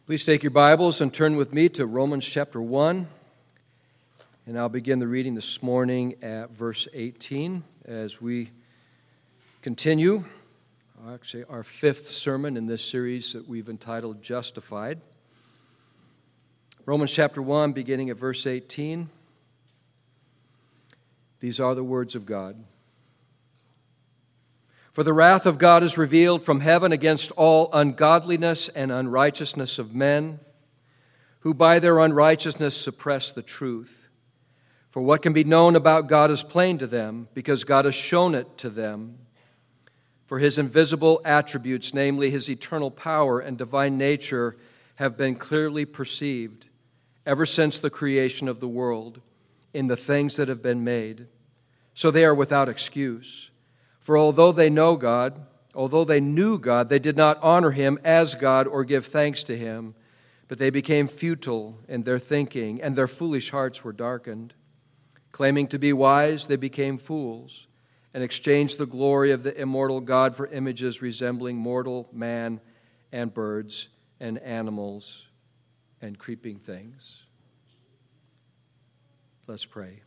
Please take your Bibles and turn with me to Romans chapter 1. And I'll begin the reading this morning at verse 18 as we continue, actually our fifth sermon in this series that we've entitled Justified. Romans chapter 1, beginning at verse 18. These are the words of God. For the wrath of God is revealed from heaven against all ungodliness and unrighteousness of men, who by their unrighteousness suppress the truth. For what can be known about God is plain to them, because God has shown it to them. For his invisible attributes, namely his eternal power and divine nature, have been clearly perceived ever since the creation of the world in the things that have been made. So they are without excuse. For although they knew God, they did not honor him as God or give thanks to him, but they became futile in their thinking, and their foolish hearts were darkened. Claiming to be wise, they became fools, and exchanged the glory of the immortal God for images resembling mortal man and birds and animals and creeping things. Let's pray.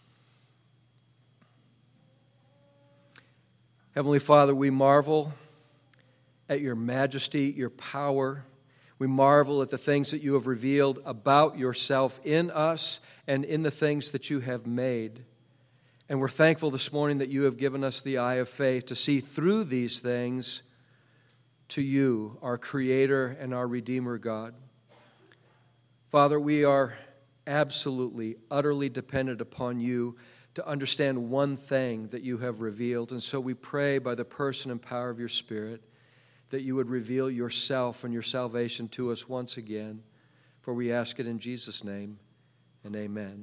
Heavenly Father, we marvel at your majesty, your power. We marvel at the things that you have revealed about yourself in us and in the things that you have made. And we're thankful this morning that you have given us the eye of faith to see through these things to you, our Creator and our Redeemer God. Father, we are absolutely, utterly dependent upon you to understand one thing that you have revealed. And so we pray by the person and power of your Spirit that you would reveal yourself and your salvation to us once again. For we ask it in Jesus' name, and amen.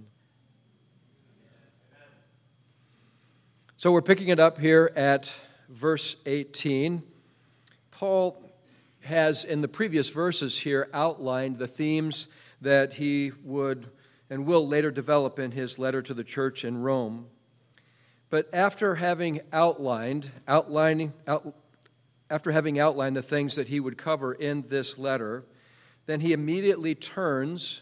So we're picking it up here at verse 18. Paul has, in the previous verses here, outlined the themes that he would and will later develop in his letter to the church in Rome. But after having outlined the things that he would cover in this letter, then he immediately turns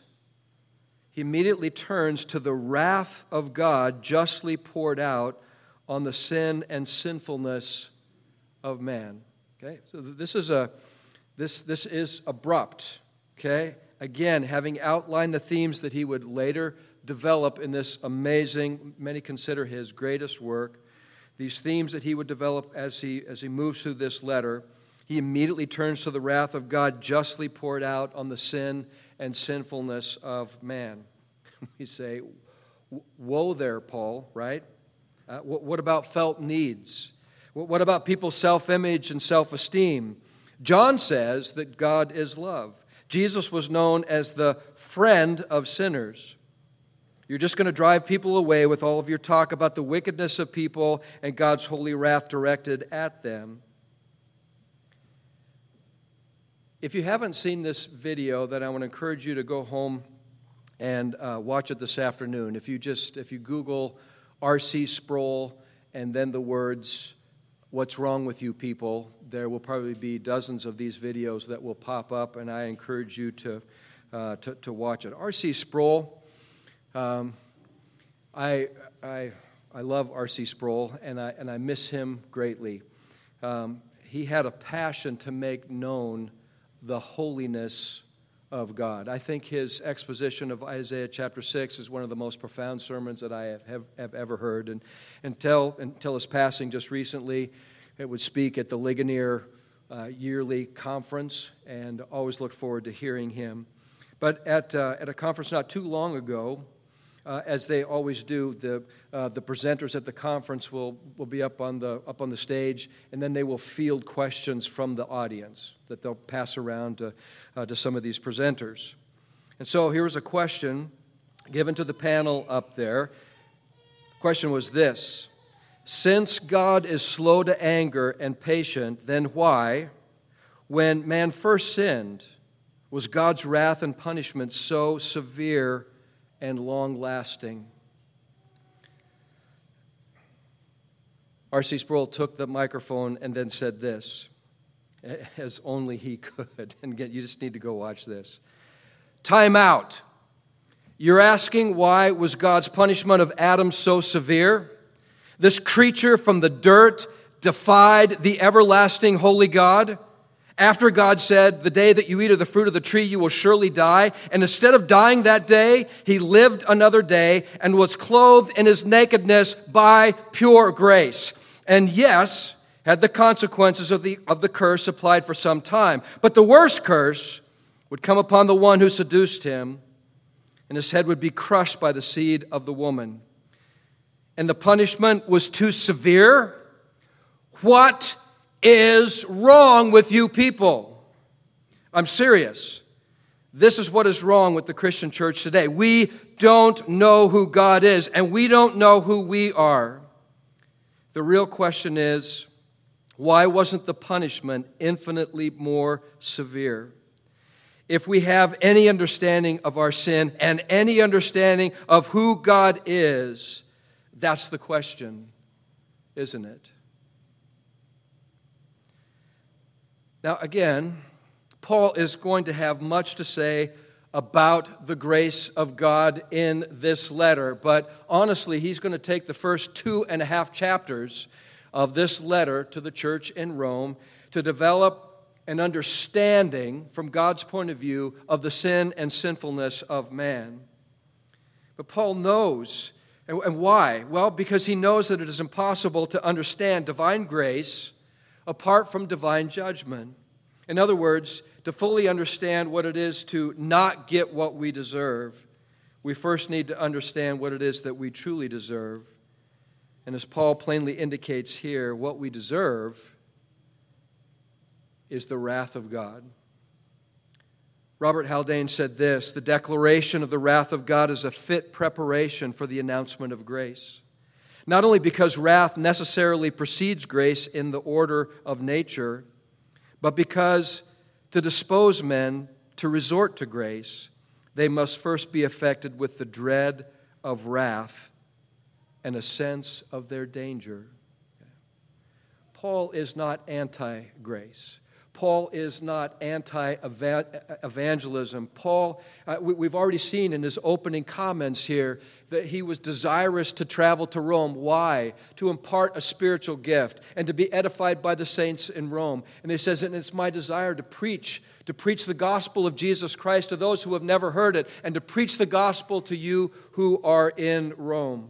to the wrath of God justly poured out on the sin and sinfulness of man. Okay? So this is abrupt. Okay? Again, having outlined the themes that he would later develop in this amazing, many consider his greatest work, these themes that he would develop as he moves through this letter, he immediately turns to the wrath of God justly poured out on the sin and sinfulness of man. We say, woe there, Paul, right? What about felt needs? What about people's self-image and self-esteem? John says that God is love. Jesus was known as the friend of sinners. You're just going to drive people away with all of your talk about the wickedness of people and God's holy wrath directed at them. If you haven't seen this video, then I want to encourage you to go home and watch it this afternoon. If you Google R.C. Sproul and then the words, "What's wrong with you people?" there will probably be dozens of these videos that will pop up, and I encourage you to watch it. R.C. Sproul, I love R.C. Sproul, and I miss him greatly. He had a passion to make known the holiness of God. I think his exposition of Isaiah chapter 6 is one of the most profound sermons that I have ever heard. And until his passing just recently, it would speak at the Ligonier yearly conference, and always look forward to hearing him. But at a conference not too long ago, as they always do, the presenters at the conference will be up on the stage, and then they will field questions from the audience that they'll pass around to some of these presenters. And so here was a question given to the panel up there. The question was this: since God is slow to anger and patient, then why, when man first sinned, was God's wrath and punishment so severe and long-lasting? R.C. Sproul took the microphone and then said this: as only he could. And again, you just need to go watch this. Time out. You're asking, why was God's punishment of Adam so severe? This creature from the dirt defied the everlasting holy God. After God said, the day that you eat of the fruit of the tree, you will surely die. And instead of dying that day, he lived another day and was clothed in his nakedness by pure grace. And yes, had the consequences of the curse applied for some time. But the worst curse would come upon the one who seduced him, and his head would be crushed by the seed of the woman. And the punishment was too severe. What is wrong with you people? I'm serious. This is what is wrong with the Christian church today. We don't know who God is, and we don't know who we are. The real question is, why wasn't the punishment infinitely more severe? If we have any understanding of our sin and any understanding of who God is, that's the question, isn't it? Now, again, Paul is going to have much to say about the grace of God in this letter, but honestly, he's going to take the first 2.5 chapters of this letter to the church in Rome to develop an understanding from God's point of view of the sin and sinfulness of man. But Paul knows, and why? Well, because he knows that it is impossible to understand divine grace apart from divine judgment. In other words, to fully understand what it is to not get what we deserve, we first need to understand what it is that we truly deserve. And as Paul plainly indicates here, what we deserve is the wrath of God. Robert Haldane said this: the declaration of the wrath of God is a fit preparation for the announcement of grace. Not only because wrath necessarily precedes grace in the order of nature, but because to dispose men to resort to grace, they must first be affected with the dread of wrath and a sense of their danger. Paul is not anti-grace. Paul is not anti-evangelism. Paul, we've already seen in his opening comments here that he was desirous to travel to Rome. Why? To impart a spiritual gift and to be edified by the saints in Rome. And he says, and it's my desire to preach the gospel of Jesus Christ to those who have never heard it, and to preach the gospel to you who are in Rome.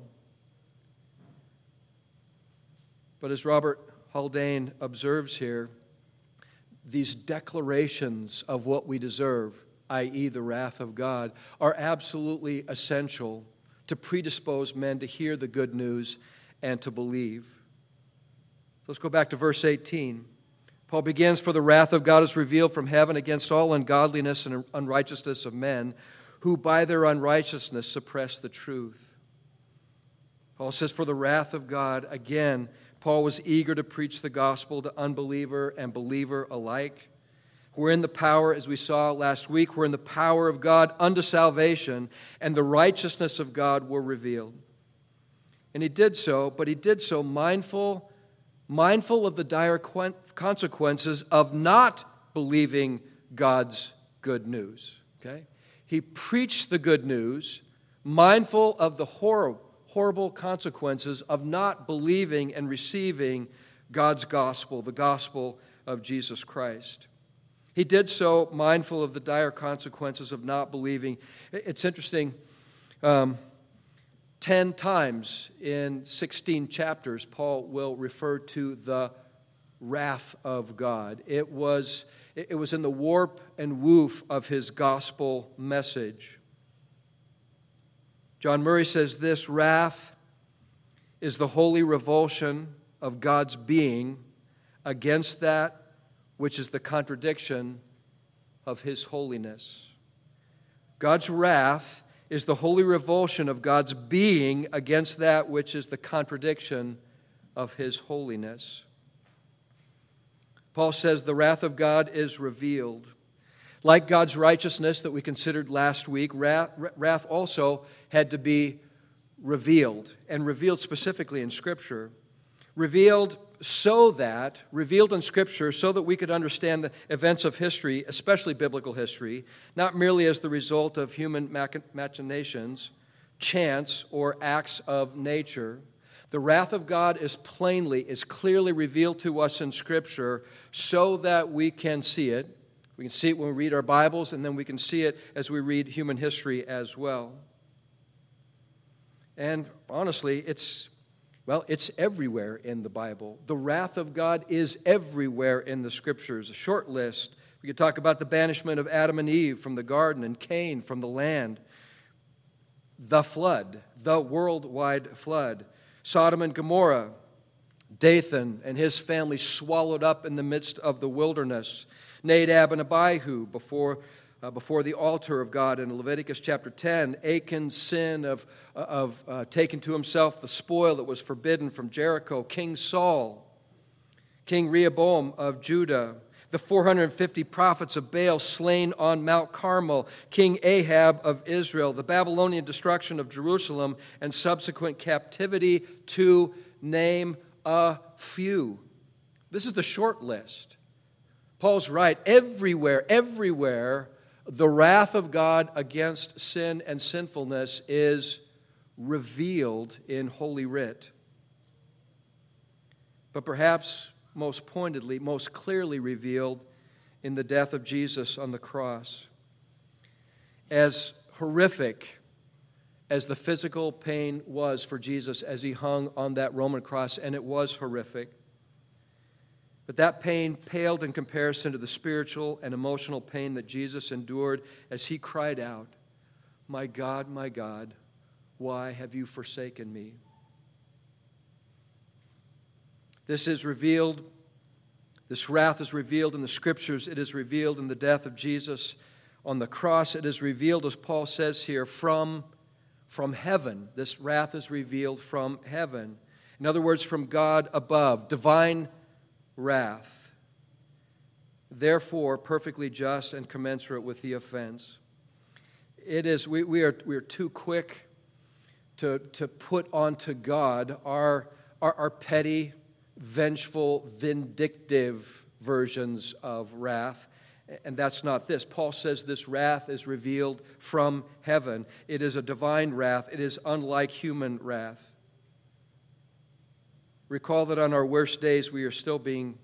But as Robert Haldane observes here, these declarations of what we deserve, i.e. the wrath of God, are absolutely essential to predispose men to hear the good news and to believe. Let's go back to verse 18. Paul begins, for the wrath of God is revealed from heaven against all ungodliness and unrighteousness of men, who by their unrighteousness suppress the truth. Paul says, for the wrath of God, again, Paul was eager to preach the gospel to unbeliever and believer alike. We're in the power, as we saw last week, we're in the power of God unto salvation, and the righteousness of God were revealed. And he did so, but he did so mindful of the dire consequences of not believing God's good news. Okay? He preached the good news, mindful of the horrible consequences of not believing and receiving God's gospel, the gospel of Jesus Christ. He did so mindful of the dire consequences of not believing. It's interesting, 10 times in 16 chapters, Paul will refer to the wrath of God. It was in the warp and woof of his gospel message. John Murray says this: wrath is the holy revulsion of God's being against that which is the contradiction of His holiness. God's wrath is the holy revulsion of God's being against that which is the contradiction of His holiness. Paul says the wrath of God is revealed. Like God's righteousness that we considered last week, wrath also had to be revealed, and revealed specifically in Scripture. Revealed revealed in Scripture, so that we could understand the events of history, especially biblical history, not merely as the result of human machinations, chance, or acts of nature. The wrath of God is clearly revealed to us in Scripture so that we can see it. We can see it when we read our Bibles, and then we can see it as we read human history as well. And honestly, it's everywhere in the Bible. The wrath of God is everywhere in the Scriptures. A short list. We could talk about the banishment of Adam and Eve from the garden and Cain from the land. The flood, the worldwide flood. Sodom and Gomorrah. Dathan and his family swallowed up in the midst of the wilderness. Nadab and Abihu before the altar of God in Leviticus chapter 10. Achan's sin of taking to himself the spoil that was forbidden from Jericho. King Saul. King Rehoboam of Judah. The 450 prophets of Baal slain on Mount Carmel. King Ahab of Israel. The Babylonian destruction of Jerusalem and subsequent captivity, to name a few. This is the short list. Paul's right. Everywhere, the wrath of God against sin and sinfulness is revealed in Holy Writ. But perhaps most pointedly, most clearly revealed in the death of Jesus on the cross. As horrific as the physical pain was for Jesus as he hung on that Roman cross, and it was horrific, but that pain paled in comparison to the spiritual and emotional pain that Jesus endured as he cried out, my God, why have you forsaken me?" This wrath is revealed in the Scriptures. It is revealed in the death of Jesus on the cross. It is revealed, as Paul says here, from heaven. This wrath is revealed from heaven. In other words, from God above. Divine wrath, therefore perfectly just and commensurate with the offense. It is we are too quick to put onto God our petty, vengeful, vindictive versions of wrath, and that's not this. Paul says this wrath is revealed from heaven. It is a divine wrath. It is unlike human wrath. Recall that on our worst days we're still being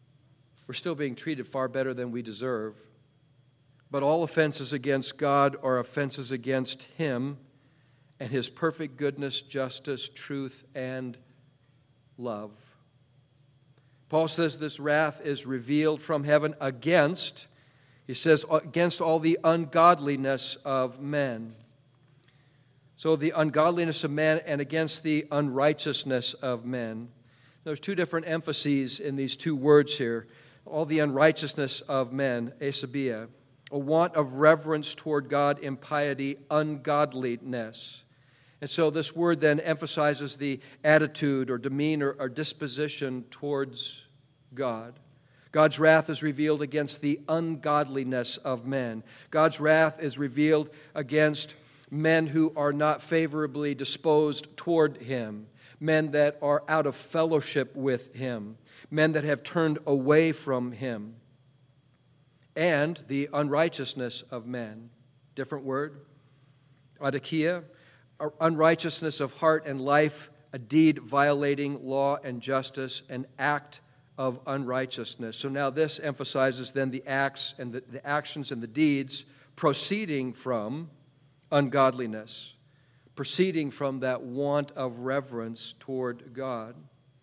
treated far better than we deserve. But all offenses against God are offenses against Him and His perfect goodness, justice, truth, and love. Paul says this wrath is revealed from heaven against all the ungodliness of men. So the ungodliness of men and against the unrighteousness of men. There's two different emphases in these two words here. All the unrighteousness of men, asabia, a want of reverence toward God, impiety, ungodliness. And so this word then emphasizes the attitude or demeanor or disposition towards God. God's wrath is revealed against the ungodliness of men. God's wrath is revealed against men who are not favorably disposed toward Him. Men that are out of fellowship with Him, men that have turned away from Him, and the unrighteousness of men. Different word. Adikia, unrighteousness of heart and life, a deed violating law and justice, an act of unrighteousness. So now this emphasizes then the acts and the actions and the deeds proceeding from ungodliness, proceeding from that want of reverence toward God.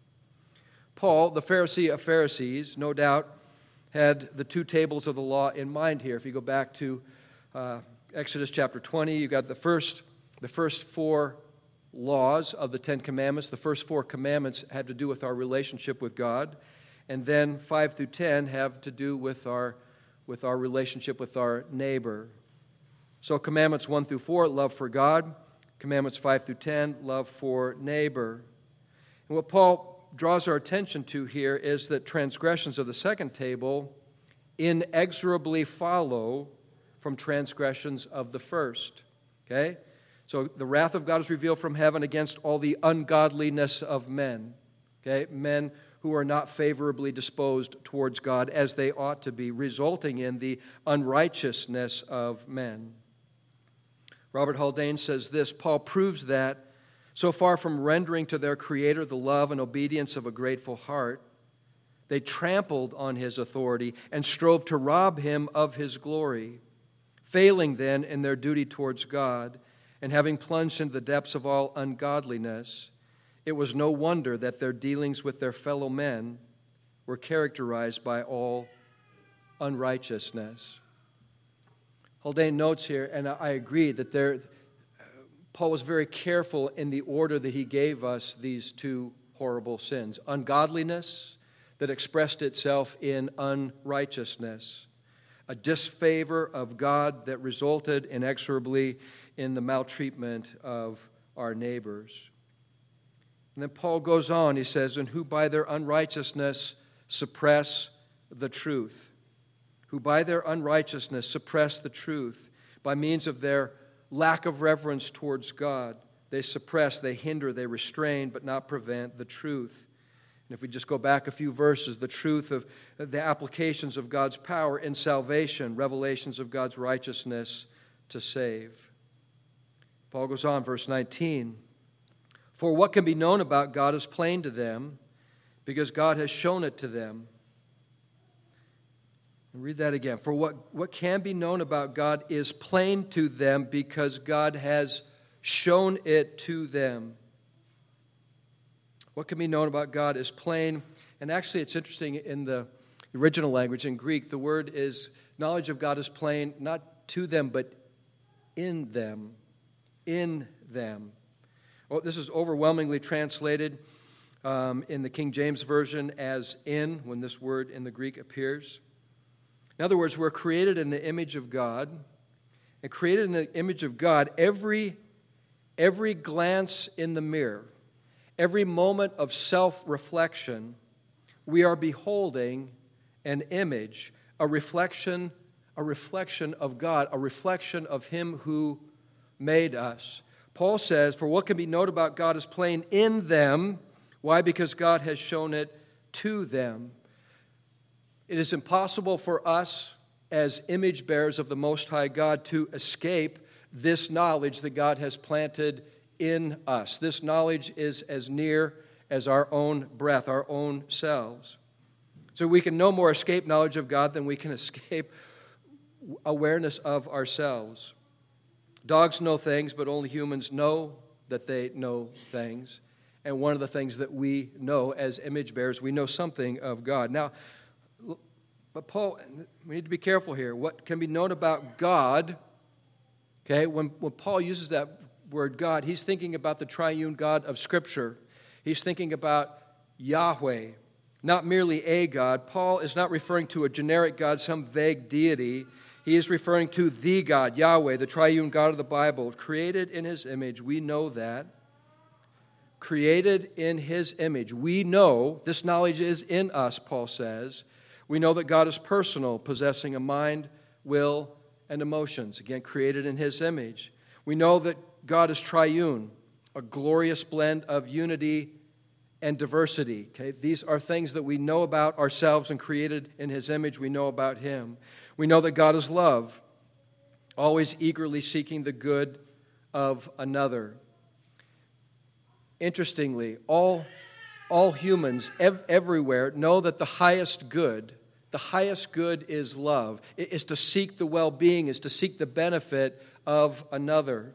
Paul, the Pharisee of Pharisees, no doubt had the two tables of the law in mind here. If you go back to Exodus chapter 20, you've got the first four laws of the Ten Commandments. The first four commandments had to do with our relationship with God. And then 5 through 10 have to do with our relationship with our neighbor. So commandments 1 through 4, love for God. Commandments 5 through 10, love for neighbor. And what Paul draws our attention to here is that transgressions of the second table inexorably follow from transgressions of the first. Okay? So the wrath of God is revealed from heaven against all the ungodliness of men. Okay? Men who are not favorably disposed towards God as they ought to be, resulting in the unrighteousness of men. Robert Haldane says this: Paul proves that, so far from rendering to their Creator the love and obedience of a grateful heart, they trampled on His authority and strove to rob Him of His glory, failing then in their duty towards God, and having plunged into the depths of all ungodliness. It was no wonder that their dealings with their fellow men were characterized by all unrighteousness. Haldane notes here, and I agree, that Paul was very careful in the order that he gave us these two horrible sins. Ungodliness that expressed itself in unrighteousness. A disfavor of God that resulted inexorably in the maltreatment of our neighbors. And then Paul goes on, he says, and who by their unrighteousness suppress the truth. Who by their unrighteousness suppress the truth by means of their lack of reverence towards God. They suppress, they hinder, they restrain, but not prevent the truth. And if we just go back a few verses, the truth of the applications of God's power in salvation, revelations of God's righteousness to save. Paul goes on, verse 19. For what can be known about God is plain to them, because God has shown it to them. And read that again. For what can be known about God is plain to them, because God has shown it to them. What can be known about God is plain. And actually, it's interesting, in the original language, in Greek, the word is, knowledge of God is plain, not to them, but in them. In them. Oh, this is overwhelmingly translated in the King James Version as in, when this word in the Greek appears. In other words, we're created in the image of God. And created in the image of God, every glance in the mirror, every moment of self-reflection, we are beholding an image, a reflection of God, a reflection of Him who made us. Paul says, for what can be known about God is plain in them. Why? Because God has shown it to them. It is impossible for us as image bearers of the Most High God to escape this knowledge that God has planted in us. This knowledge is as near as our own breath, our own selves. So we can no more escape knowledge of God than we can escape awareness of ourselves. Dogs know things, but only humans know that they know things. And one of the things that we know as image bearers, we know something of God. Now, but Paul, we need to be careful here. What can be known about God, okay, when Paul uses that word God, he's thinking about the triune God of Scripture. He's thinking about Yahweh, not merely a God. Paul is not referring to a generic God, some vague deity. He is referring to the God, Yahweh, the triune God of the Bible, created in His image. We know that. Created in His image. We know, this knowledge is in us, Paul says. We know that God is personal, possessing a mind, will, and emotions. Again, created in His image. We know that God is triune, a glorious blend of unity and diversity. Okay? These are things that we know about ourselves, and created in His image, we know about Him. We know that God is love, always eagerly seeking the good of another. Interestingly, all humans everywhere know that the highest good is love. It is to seek the well-being, is to seek the benefit of another.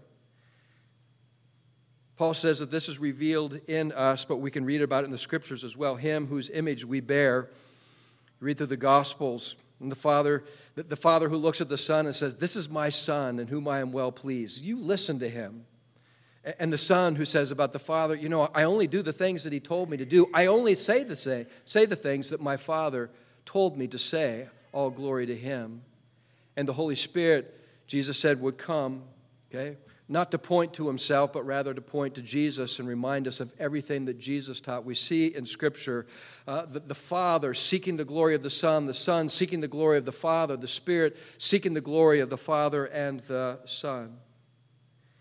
Paul says that this is revealed in us, but we can read about it in the Scriptures as well. Him whose image we bear. Read through the Gospels, and the Father who looks at the Son and says, "This is my Son in whom I am well pleased." You listen to Him. And the Son who says about the Father, I only do the things that He told me to do. I only say the things that my Father told me to say. All glory to Him. And the Holy Spirit, Jesus said, would come, okay, not to point to Himself, but rather to point to Jesus and remind us of everything that Jesus taught. We see in Scripture the Father seeking the glory of the Son seeking the glory of the Father, the Spirit seeking the glory of the Father and the Son.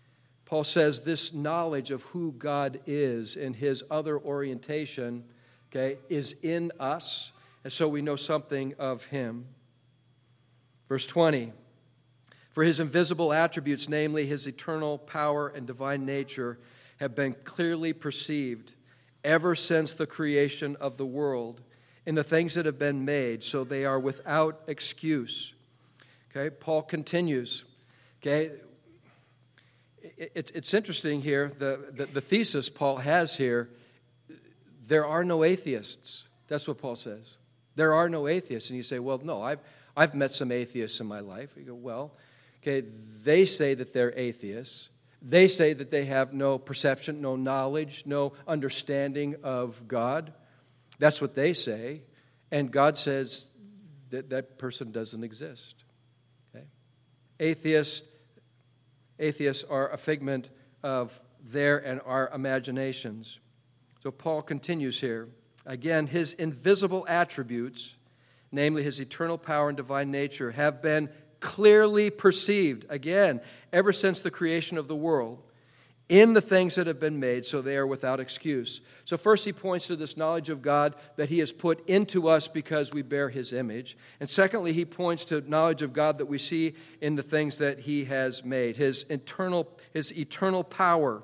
Paul says this knowledge of who God is in His other orientation, okay, is in us, and so we know something of him. Verse 20, for his invisible attributes, namely his eternal power and divine nature, have been clearly perceived ever since the creation of the world in the things that have been made, so they are without excuse. Okay, Paul continues. Okay, it's interesting here, the thesis Paul has here, there are no atheists. That's what Paul says. There are no atheists. And you say, well, no, I've met some atheists in my life. You go, well, okay, they say that they're atheists. They say that they have no perception, no knowledge, no understanding of God. That's what they say. And God says that that person doesn't exist. Okay? Atheists are a figment of their and our imaginations. So Paul continues here. Again, his invisible attributes, namely his eternal power and divine nature, have been clearly perceived, again, ever since the creation of the world, in the things that have been made, so they are without excuse. So first he points to this knowledge of God that he has put into us because we bear his image. And secondly, he points to knowledge of God that we see in the things that he has made, his eternal power.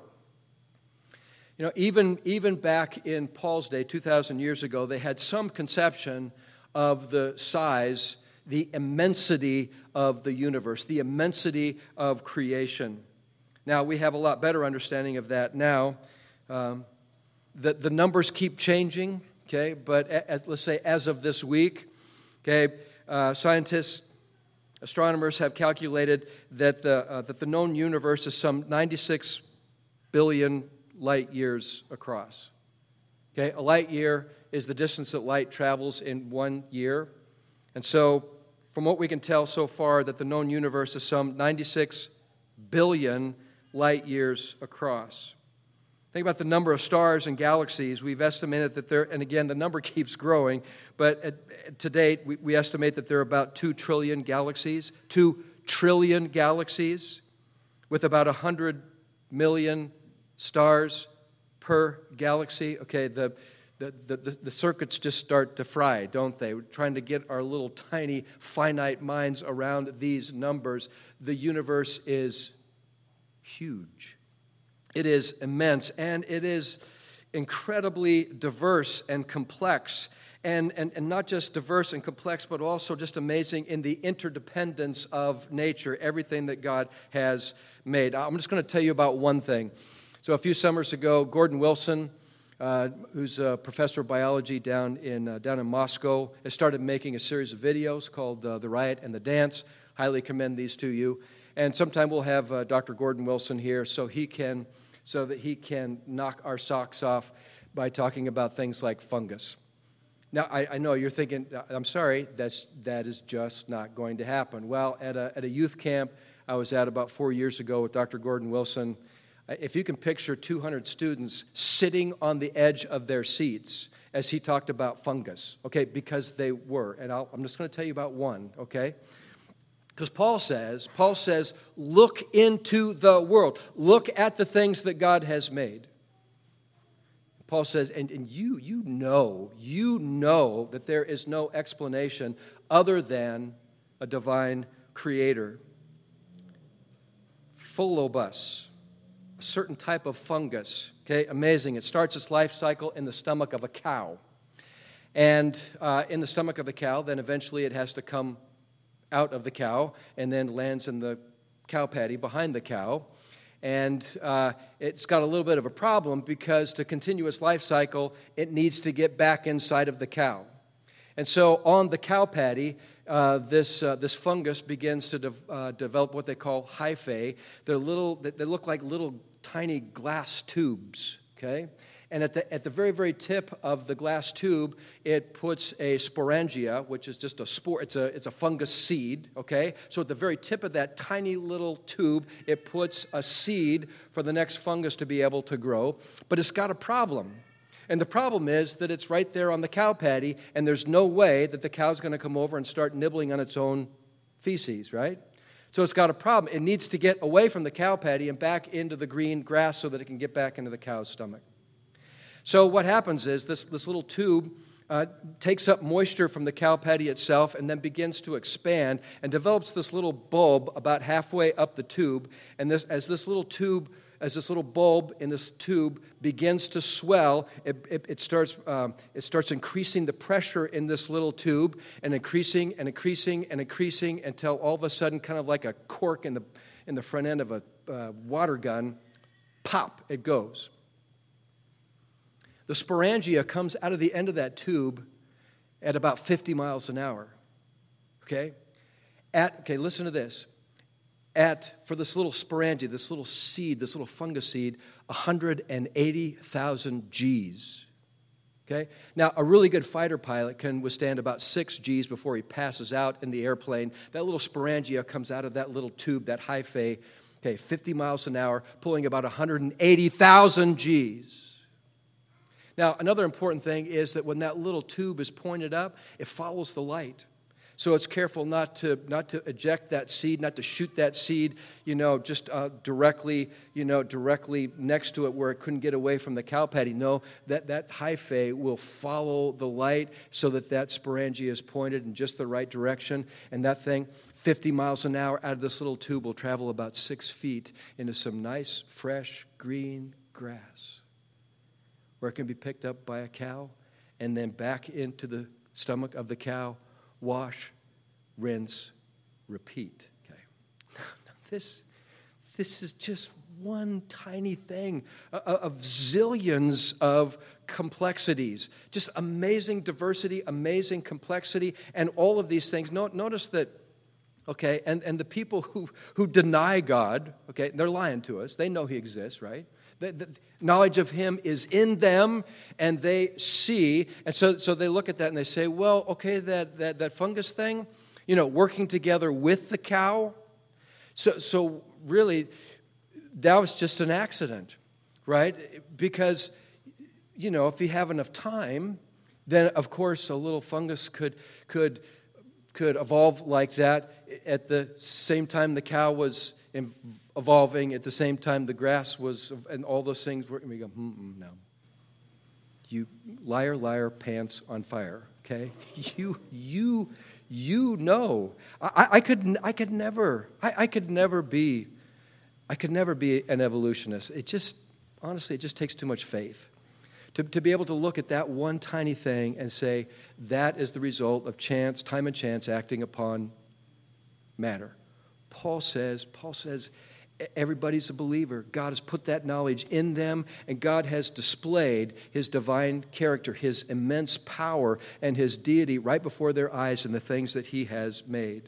You know, even back in Paul's day, 2,000 years ago, they had some conception of the size, the immensity of the universe, the immensity of creation. Now, we have a lot better understanding of that now. The numbers keep changing, okay, but let's say as of this week, okay, scientists, astronomers have calculated that the known universe is some 96 billion light years across. Okay, a light year is the distance that light travels in 1 year. And so, from what we can tell so far, that the known universe is some 96 billion light years across. Think about the number of stars and galaxies. We've estimated that there, and again, the number keeps growing, but to date, we estimate that there are about 2 trillion galaxies, 2 trillion galaxies, with about 100 million stars per galaxy. Okay, the circuits just start to fry, don't they? We're trying to get our little tiny finite minds around these numbers. The universe is huge. It is immense, and it is incredibly diverse and complex. And not just diverse and complex, but also just amazing in the interdependence of nature, everything that God has made. I'm just going to tell you about one thing. So a few summers ago, Gordon Wilson, who's a professor of biology down in Moscow, has started making a series of videos called The Riot and the Dance. Highly commend these to you. And sometime we'll have Dr. Gordon Wilson here so that he can knock our socks off by talking about things like fungus. Now, I know you're thinking, I'm sorry, that is just not going to happen. Well, at a youth camp I was at about 4 years ago with Dr. Gordon Wilson, if you can picture 200 students sitting on the edge of their seats as he talked about fungus, okay, because they were. And I'm just going to tell you about one, okay? Because Paul says, look into the world. Look at the things that God has made. Paul says, and you know that there is no explanation other than a divine creator. Philobus, a certain type of fungus, okay, amazing. It starts its life cycle in the stomach of a cow. And in the stomach of the cow, then eventually it has to come out of the cow and then lands in the cow patty behind the cow. And it's got a little bit of a problem because to continue its life cycle, it needs to get back inside of the cow. And so on the cow patty, this fungus begins to develop what they call hyphae. They look like little tiny glass tubes, okay? And at the very, very tip of the glass tube, it puts a sporangia, which is just a spore. It's a fungus seed, okay? So at the very tip of that tiny little tube, it puts a seed for the next fungus to be able to grow. But it's got a problem. And the problem is that it's right there on the cow patty, and there's no way that the cow's going to come over and start nibbling on its own feces, right? So it's got a problem. It needs to get away from the cow patty and back into the green grass so that it can get back into the cow's stomach. So what happens is this little tube takes up moisture from the cow patty itself and then begins to expand and develops this little bulb about halfway up the tube. And as this little bulb in this tube begins to swell, it starts increasing the pressure in this little tube and increasing and increasing and increasing until all of a sudden, kind of like a cork in the front end of a water gun, pop, it goes. The sporangia comes out of the end of that tube at about 50 miles an hour. Okay, listen to this. For this little sporangia, this little seed, this little fungus seed, 180,000 Gs. Okay? Now, a really good fighter pilot can withstand about 6 Gs before he passes out in the airplane. That little sporangia comes out of that little tube, that hyphae, 50 miles an hour, pulling about 180,000 Gs. Now, another important thing is that when that little tube is pointed up, it follows the light. So it's careful not to eject that seed, not to shoot that seed, just directly next to it where it couldn't get away from the cow patty. No, that hyphae will follow the light so that sporangia is pointed in just the right direction. And that thing, 50 miles an hour out of this little tube, will travel about 6 feet into some nice, fresh, green grass, where it can be picked up by a cow and then back into the stomach of the cow, wash, rinse, repeat. Okay. Now this is just one tiny thing of zillions of complexities. Just amazing diversity, amazing complexity, and all of these things. Notice that, okay, and the people who deny God, okay, they're lying to us. They know He exists, right? The knowledge of Him is in them, and they see, and so they look at that and they say, well, okay, that fungus thing, working together with the cow, so really, that was just an accident, right? Because, if you have enough time, then of course a little fungus could evolve like that at the same time the cow was evolving, at the same time the grass was, and all those things were, and we go, no. You liar, pants on fire, okay? You know. I could never be an evolutionist. Honestly, it just takes too much faith. To be able to look at that one tiny thing and say, that is the result of chance, time and chance acting upon matter. Paul says, everybody's a believer. God has put that knowledge in them, and God has displayed His divine character, His immense power, and His deity right before their eyes in the things that He has made.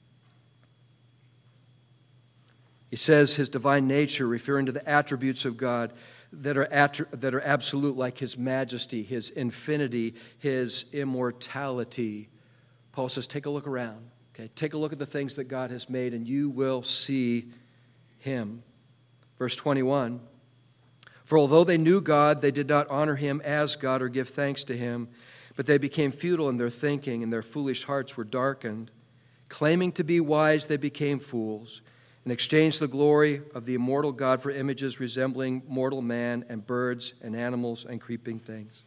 He says His divine nature, referring to the attributes of God that are absolute, like His majesty, His infinity, His immortality. Paul says, take a look around. Okay, take a look at the things that God has made, and you will see Him. Verse 21, for although they knew God, they did not honor Him as God or give thanks to Him, but they became futile in their thinking, and their foolish hearts were darkened. Claiming to be wise, they became fools, and exchanged the glory of the immortal God for images resembling mortal man and birds and animals and creeping things.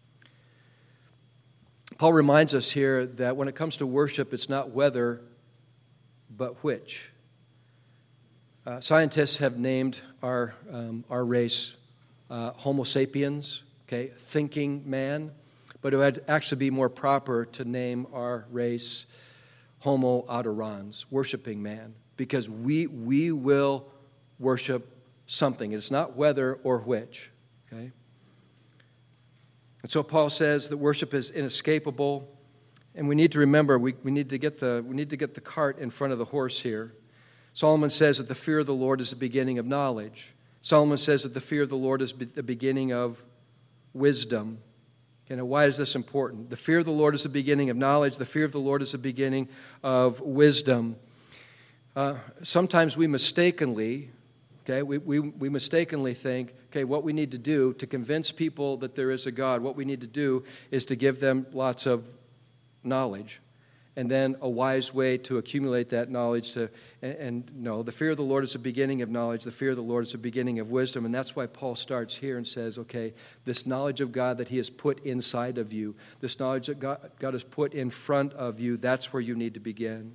Paul reminds us here that when it comes to worship, it's not whether, but which. Scientists have named our race Homo sapiens, okay, thinking man, but it would actually be more proper to name our race Homo adorans, worshiping man, because we will worship something. It's not whether or which, okay? And so Paul says that worship is inescapable, and we need to remember we need to get the cart in front of the horse here. Solomon says that the fear of the Lord is the beginning of knowledge. Solomon says that the fear of the Lord is the beginning of wisdom. Why is this important? The fear of the Lord is the beginning of knowledge. The fear of the Lord is the beginning of wisdom. Sometimes we mistakenly think, what we need to do to convince people that there is a God, what we need to do is to give them lots of knowledge. and then a wise way to accumulate that knowledge. No, the fear of the Lord is the beginning of knowledge. The fear of the Lord is the beginning of wisdom. And that's why Paul starts here and says, okay, this knowledge of God that he has put inside of you, this knowledge that God has put in front of you, that's where you need to begin.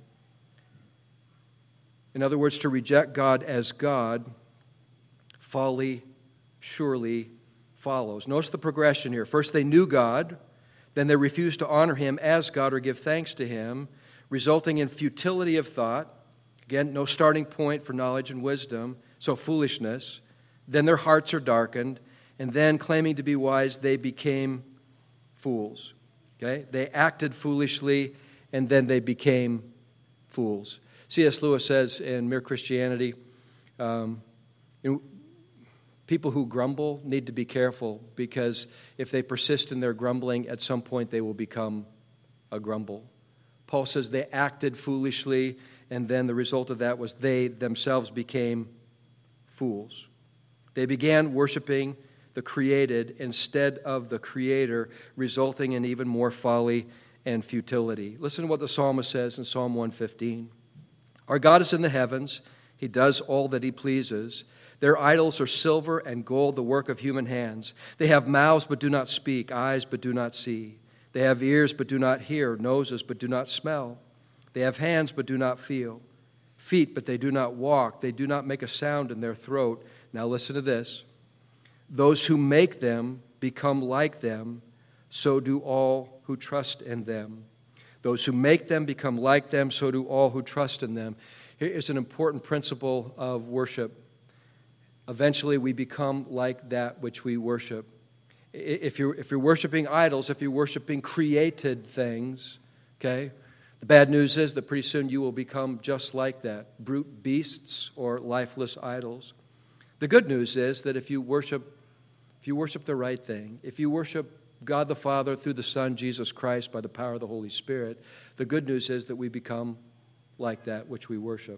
In other words, to reject God as God, folly surely follows. Notice the progression here. First, they knew God. Then they refused to honor him as God or give thanks to him, resulting in futility of thought. Again, no starting point for knowledge and wisdom, so foolishness. Then their hearts are darkened, and then, claiming to be wise, they became fools. Okay? They acted foolishly, and then they became fools. C.S. Lewis says in Mere Christianity, people who grumble need to be careful, because if they persist in their grumbling, at some point they will become a grumble. Paul says they acted foolishly, and then the result of that was they themselves became fools. They began worshiping the created instead of the Creator, resulting in even more folly and futility. Listen to what the psalmist says in Psalm 115. Our God is in the heavens. He does all that he pleases. Their idols are silver and gold, the work of human hands. They have mouths but do not speak, eyes but do not see. They have ears but do not hear, noses but do not smell. They have hands but do not feel, feet but they do not walk. They do not make a sound in their throat. Now listen to this. Those who make them become like them, so do all who trust in them. Those who make them become like them, so do all who trust in them. Here is an important principle of worship. Eventually, we become like that which we worship. If you're worshiping idols, if you're worshiping created things, okay, the bad news is that pretty soon you will become just like that, brute beasts or lifeless idols. The good news is that if you worship the right thing, if you worship God the Father through the Son, Jesus Christ, by the power of the Holy Spirit, the good news is that we become like that which we worship.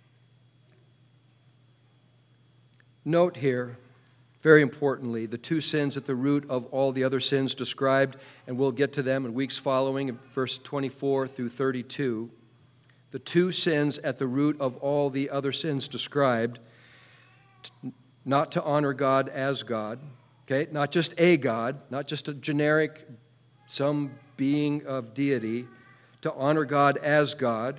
Note here, very importantly, the two sins at the root of all the other sins described, and we'll get to them in weeks following, in verse 24 through 32. The two sins at the root of all the other sins described, not to honor God as God, okay, not just a God, not just a generic, some being of deity, to honor God as God,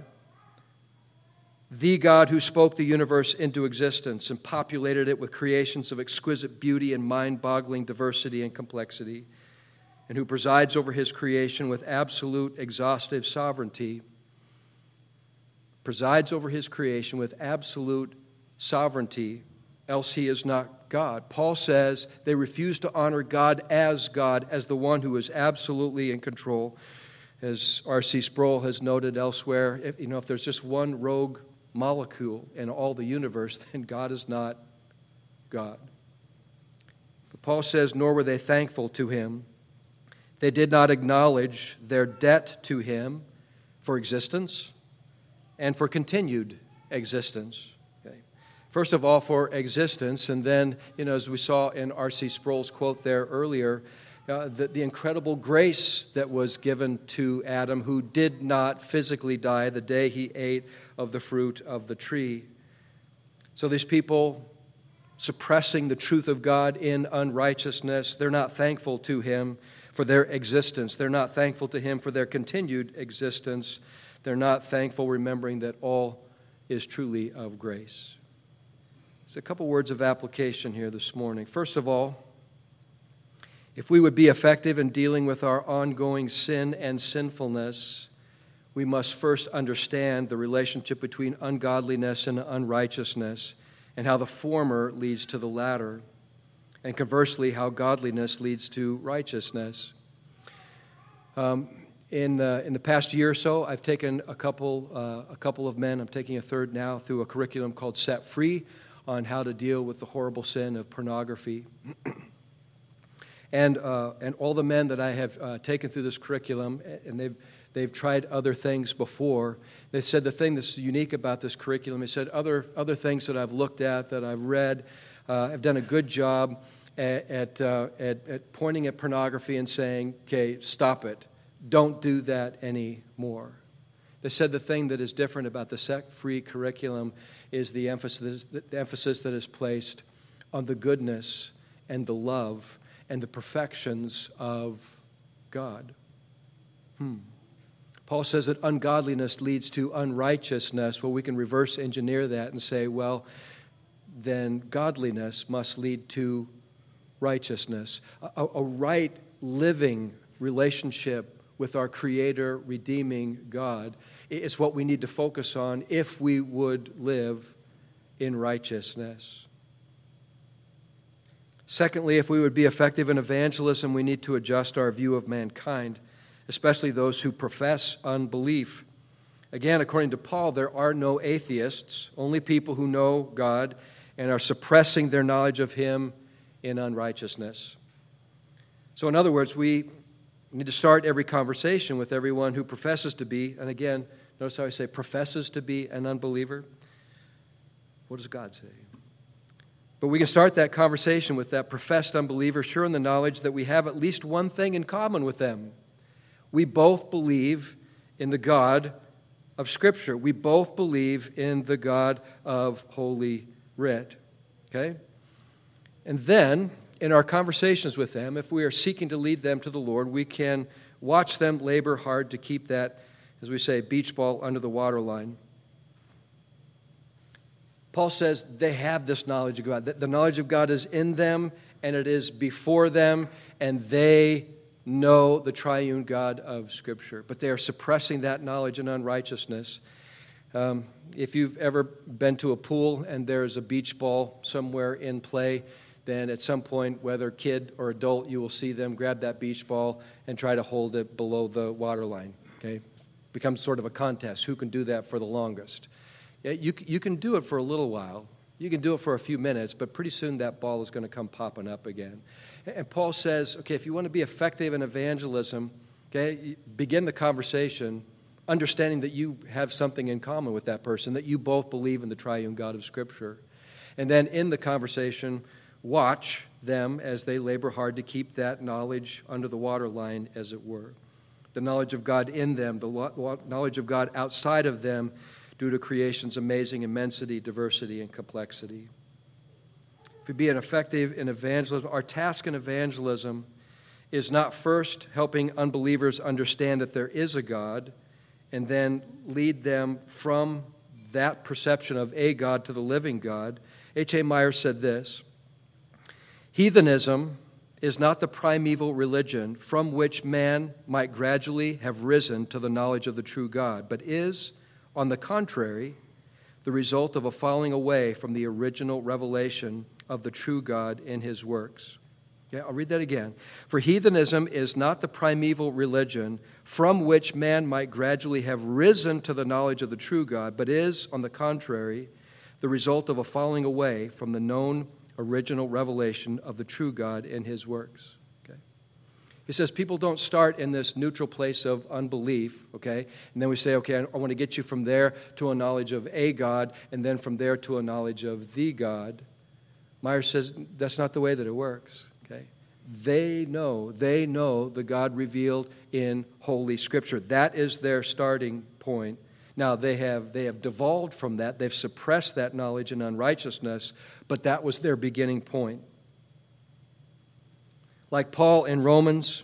the God who spoke the universe into existence and populated it with creations of exquisite beauty and mind-boggling diversity and complexity, and who presides over his creation with absolute exhaustive sovereignty, presides over his creation with absolute sovereignty, else he is not God. Paul says they refuse to honor God, as the one who is absolutely in control. As R.C. Sproul has noted elsewhere, if there's just one rogue molecule in all the universe, then God is not God. But Paul says, nor were they thankful to him. They did not acknowledge their debt to him for existence and for continued existence. Okay. First of all, for existence, and then, as we saw in R.C. Sproul's quote there earlier, the incredible grace that was given to Adam, who did not physically die the day he ate of the fruit of the tree. So these people suppressing the truth of God in unrighteousness, they're not thankful to him for their existence. They're not thankful to him for their continued existence. They're not thankful, remembering that all is truly of grace. There's a couple words of application here this morning. First of all, if we would be effective in dealing with our ongoing sin and sinfulness, we must first understand the relationship between ungodliness and unrighteousness, and how the former leads to the latter, and conversely, how godliness leads to righteousness. In the past year or so, I've taken a couple of men, I'm taking a third now, through a curriculum called Set Free on how to deal with the horrible sin of pornography. And all the men that I have taken through this curriculum, and they've tried other things before, they said the thing that's unique about this curriculum, they said other things that I've looked at, that I've read, have done a good job at pointing at pornography and saying, okay, stop it. Don't do that anymore. They said the thing that is different about the sect-free curriculum is the emphasis that is placed on the goodness and the love and the perfections of God. Paul says that ungodliness leads to unrighteousness. Well, we can reverse engineer that and say, well, then godliness must lead to righteousness. A right living relationship with our Creator, redeeming God is what we need to focus on if we would live in righteousness. Secondly, if we would be effective in evangelism, we need to adjust our view of mankind, especially those who profess unbelief. Again, according to Paul, there are no atheists, only people who know God and are suppressing their knowledge of Him in unrighteousness. So in other words, we need to start every conversation with everyone who professes to be, and again, notice how I say professes to be an unbeliever. What does God say? But we can start that conversation with that professed unbeliever, sure in the knowledge that we have at least one thing in common with them. We both believe in the God of Scripture. We both believe in the God of Holy Writ. Okay? And then, in our conversations with them, if we are seeking to lead them to the Lord, we can watch them labor hard to keep that, as we say, beach ball under the waterline. Paul says they have this knowledge of God. The knowledge of God is in them, and it is before them, and they know the triune God of Scripture. But they are suppressing that knowledge in unrighteousness. If you've ever been to a pool and there's a beach ball somewhere in play, then at some point, whether kid or adult, you will see them grab that beach ball and try to hold it below the waterline. Okay? Becomes sort of a contest. Who can do that for the longest? Yeah, you can do it for a little while. You can do it for a few minutes, but pretty soon that ball is going to come popping up again. And Paul says, okay, if you want to be effective in evangelism, okay, begin the conversation understanding that you have something in common with that person, that you both believe in the triune God of Scripture. And then in the conversation, watch them as they labor hard to keep that knowledge under the waterline, as it were. The knowledge of God in them, the knowledge of God outside of them, due to creation's amazing immensity, diversity, and complexity. If we be an effective in evangelism, our task in evangelism is not first helping unbelievers understand that there is a God and then lead them from that perception of a God to the living God. H.A. Meyer said this: heathenism is not the primeval religion from which man might gradually have risen to the knowledge of the true God, but is, on the contrary, the result of a falling away from the original revelation of the true God in His works. Yeah, I'll read that again. For heathenism is not the primeval religion from which man might gradually have risen to the knowledge of the true God, but is, on the contrary, the result of a falling away from the known original revelation of the true God in His works. Okay? He says people don't start in this neutral place of unbelief, okay? And then we say, okay, I want to get you from there to a knowledge of a God, and then from there to a knowledge of the God. Meyer says that's not the way that it works, okay? They know the God revealed in Holy Scripture. That is their starting point. Now, they have devolved from that. They've suppressed that knowledge in unrighteousness, but that was their beginning point. Like Paul in Romans,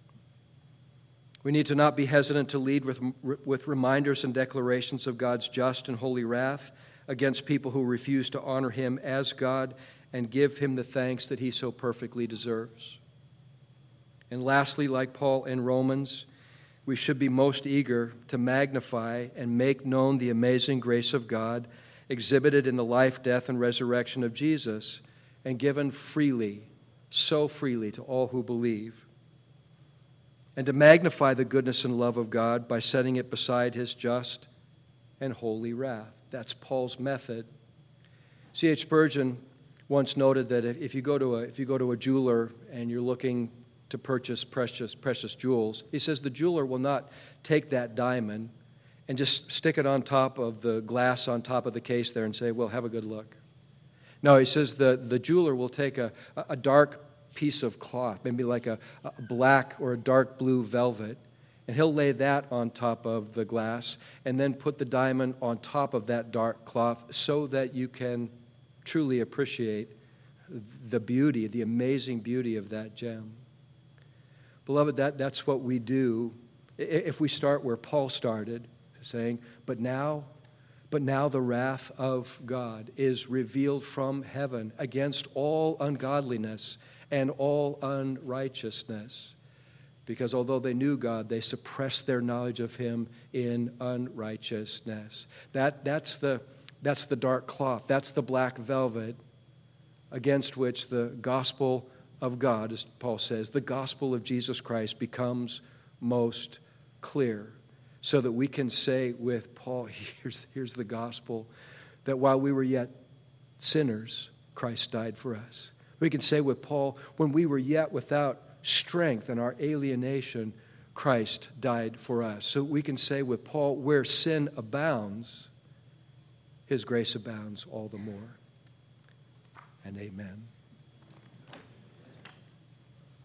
we need to not be hesitant to lead with reminders and declarations of God's just and holy wrath against people who refuse to honor Him as God and give Him the thanks that He so perfectly deserves. And lastly, like Paul in Romans, we should be most eager to magnify and make known the amazing grace of God exhibited in the life, death, and resurrection of Jesus and given freely, so freely to all who believe. And to magnify the goodness and love of God by setting it beside His just and holy wrath. That's Paul's method. C.H. Spurgeon once noted that if you go to a jeweler and you're looking to purchase precious jewels, he says the jeweler will not take that diamond and just stick it on top of the glass on top of the case there and say, well, have a good look. No, he says the jeweler will take a dark piece of cloth, maybe like a black or a dark blue velvet, And he'll lay that on top of the glass and then put the diamond on top of that dark cloth so that you can truly appreciate the beauty, the amazing beauty of that gem. Beloved, that's what we do if we start where Paul started, saying, but now the wrath of God is revealed from heaven against all ungodliness and all unrighteousness. Because although they knew God, they suppressed their knowledge of him in unrighteousness. That's the dark cloth. That's the black velvet against which the gospel of God, as Paul says, the gospel of Jesus Christ becomes most clear. So that we can say with Paul, here's the gospel, that while we were yet sinners, Christ died for us. We can say with Paul, when we were yet without strength and our alienation, Christ died for us. So we can say with Paul, where sin abounds, his grace abounds all the more. And amen.